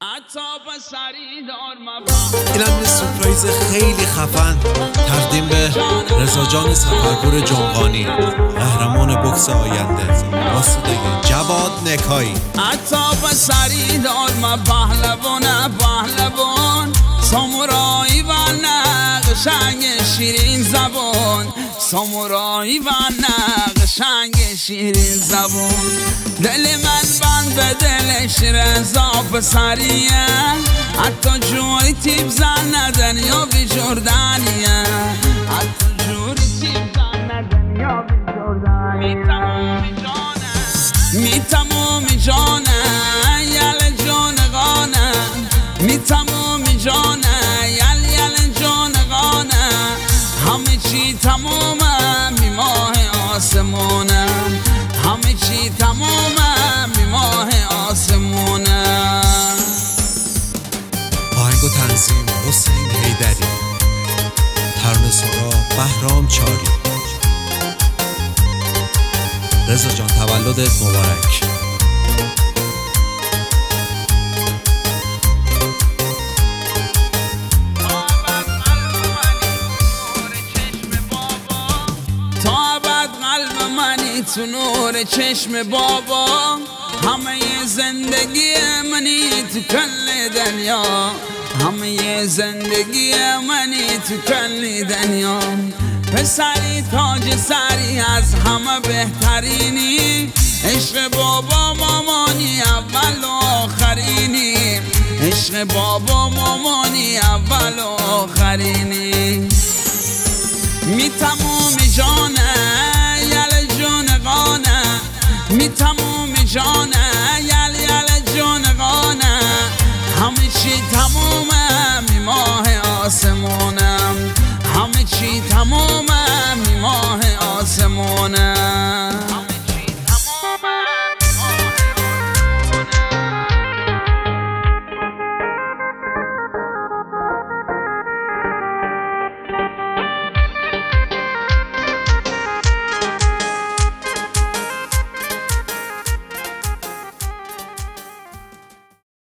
اینم یه سورپرایز خیلی خفن تقدیم به رضا جان سفرپور جنقانی، قهرمان بوکس آینده، واسطه جواد نکایی. عطا پسری دار ما پهلوان سامورایی و نقشنگ شیرین زبان، سامورایی و نقشنگ شیرین زبان. دل من بند به دلش رضا پسریه، حتی جوی تیب زن ندن یا بی جردنیه، حتی جوی تیب زن ندن یا بی جردنیه. می تمومی جانه یل جانقانه، می تمومی جانه یل جانقانه، همه چی تمومه می ماه آسمونه، همه چی تمومه می ماه آسمونه. آهنگ و تنظیم حسین حیدری، ترانه سرا بهرام چاری. رضا جان تولدت مبارک. تا ابد قلب منی تو نور چشم بابا، همه زندگی منی تو کل دنیا، همه زندگی منی تو کل دنیا. پسری تاج سری از همه بهترینی، عشق بابا مامانی اول و آخرینی، عشق بابا مامانی اول و آخرینی. می تمومی جانه یل جانقانه، می تمومی جانه یل جانقانه، همه چی تمومه می ماه آسمونم، همه چی تمومه می ماه آسمونه.